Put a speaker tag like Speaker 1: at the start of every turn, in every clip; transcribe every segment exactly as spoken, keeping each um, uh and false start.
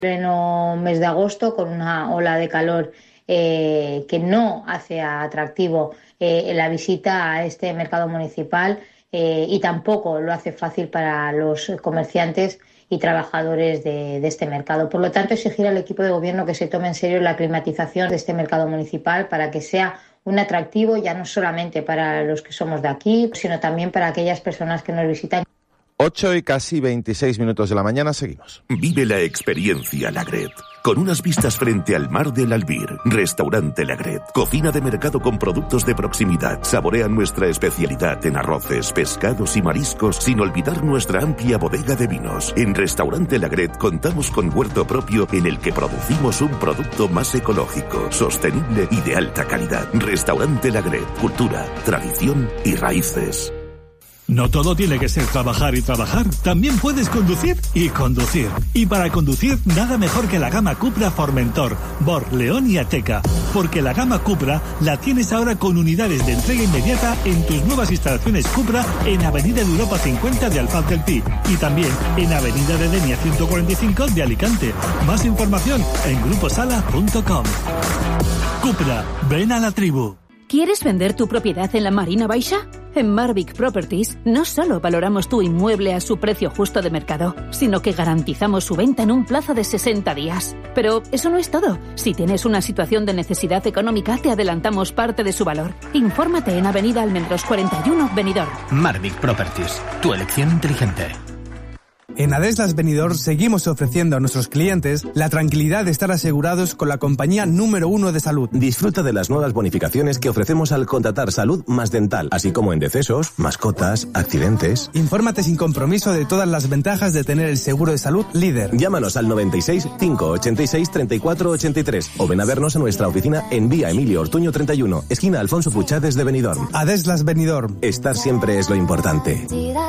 Speaker 1: pleno mes de agosto, con una ola de calor eh, que no hace atractivo eh, la visita a este mercado municipal eh, y tampoco lo hace fácil para los comerciantes y trabajadores de, de este mercado. Por lo tanto, exigir al equipo de gobierno que se tome en serio la climatización de este mercado municipal para que sea un atractivo ya no solamente para los que somos de aquí, sino también para aquellas personas que nos visitan.
Speaker 2: ocho y casi veintiséis minutos de la mañana, seguimos.
Speaker 3: Vive la experiencia Lagret. Con unas vistas frente al mar del Albir. Restaurante Lagret. Cocina de mercado con productos de proximidad. Saborea nuestra especialidad en arroces, pescados y mariscos, sin olvidar nuestra amplia bodega de vinos. En Restaurante Lagret contamos con huerto propio en el que producimos un producto más ecológico, sostenible y de alta calidad. Restaurante Lagret. Cultura, tradición y raíces.
Speaker 4: No todo tiene que ser trabajar y trabajar. También puedes conducir y conducir. Y para conducir, nada mejor que la gama Cupra Formentor, Bor, León y Ateca. Porque la gama Cupra la tienes ahora con unidades de entrega inmediata en tus nuevas instalaciones Cupra en Avenida de Europa cincuenta de Alfaz del Pi. Y también en Avenida de Denia ciento cuarenta y cinco de Alicante. Más información en gruposala punto com. Cupra, ven a la tribu.
Speaker 5: ¿Quieres vender tu propiedad en la Marina Baixa? En Marvic Properties no solo valoramos tu inmueble a su precio justo de mercado, sino que garantizamos su venta en un plazo de sesenta días. Pero eso no es todo. Si tienes una situación de necesidad económica, te adelantamos parte de su valor. Infórmate en Avenida Almendros cuarenta y uno, Benidorm.
Speaker 6: Marvic Properties, tu elección inteligente.
Speaker 7: En Adeslas Benidorm seguimos ofreciendo a nuestros clientes la tranquilidad de estar asegurados con la compañía número uno de salud.
Speaker 8: Disfruta de las nuevas bonificaciones que ofrecemos al contratar salud más dental, así como en decesos, mascotas, accidentes.
Speaker 7: Infórmate sin compromiso de todas las ventajas de tener el seguro de salud líder.
Speaker 8: Llámanos al noventa y seis, cinco ochenta y seis, treinta y cuatro ochenta y tres o ven a vernos a nuestra oficina en Vía Emilio Ortuño treinta y uno, esquina Alfonso Puchades de Benidorm.
Speaker 7: Adeslas Benidorm.
Speaker 8: Estar siempre es lo importante.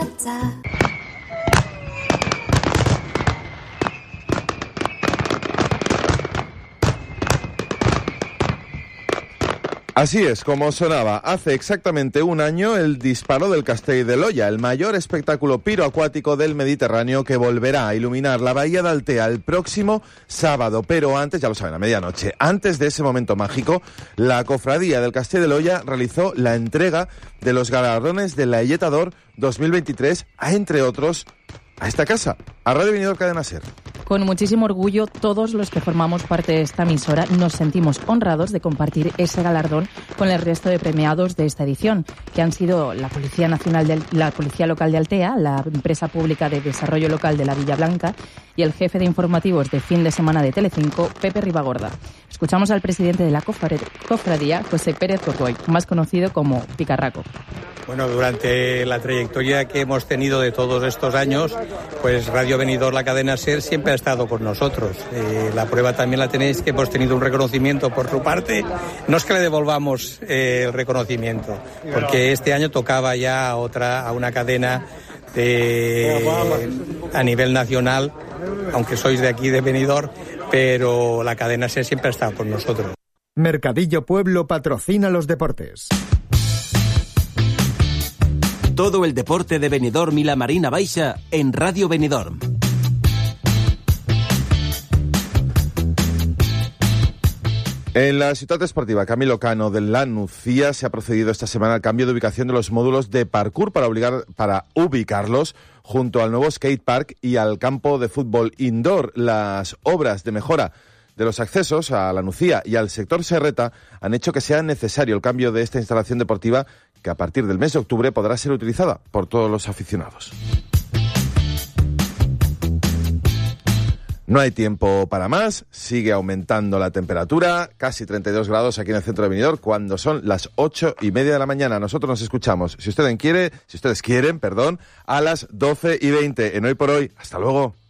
Speaker 2: Así es, como sonaba. Hace exactamente un año el disparo del Castell de Loya, el mayor espectáculo piroacuático del Mediterráneo que volverá a iluminar la bahía de Altea el próximo sábado. Pero antes, ya lo saben, a medianoche, antes de ese momento mágico, la cofradía del Castell de Loya realizó la entrega de los galardones de la Illeta d'Or dos mil veintitrés, a, entre otros, a esta casa, a Radio Benidorm Cadena Ser.
Speaker 9: Con muchísimo orgullo, todos los que formamos parte de esta emisora nos sentimos honrados de compartir ese galardón con el resto de premiados de esta edición, que han sido la Policía Nacional de, la Policía Local de Altea, la Empresa Pública de Desarrollo Local de la Villa Blanca y el jefe de informativos de fin de semana de Telecinco, Pepe Ribagorda. Escuchamos al presidente de la cofradía, José Pérez Cocoy, más conocido como Picarraco.
Speaker 10: Bueno, durante la trayectoria que hemos tenido de todos estos años, pues Radio Benidorm, la cadena SER, siempre ha estado con nosotros. Eh, la prueba también la tenéis, que hemos tenido un reconocimiento por su parte. No es que le devolvamos eh, el reconocimiento, porque este año tocaba ya a otra, a una cadena de, a nivel nacional, aunque sois de aquí de Benidorm, pero la cadena SER siempre ha estado con nosotros.
Speaker 11: Mercadillo Pueblo patrocina los deportes.
Speaker 12: Todo el deporte de Benidorm y la Marina Baixa en Radio Benidorm.
Speaker 2: En la ciutat esportiva Camilo Cano de la Nucía se ha procedido esta semana al cambio de ubicación de los módulos de parkour para, obligar, para ubicarlos junto al nuevo skatepark y al campo de fútbol indoor. Las obras de mejora de los accesos a la Nucía y al sector Serreta han hecho que sea necesario el cambio de esta instalación deportiva, que a partir del mes de octubre podrá ser utilizada por todos los aficionados. No hay tiempo para más, sigue aumentando la temperatura, casi treinta y dos grados aquí en el centro de Benidorm, cuando son las ocho y media de la mañana. Nosotros nos escuchamos, si ustedes quieren, si ustedes quieren, perdón, a las doce y veinte en Hoy por Hoy. Hasta luego.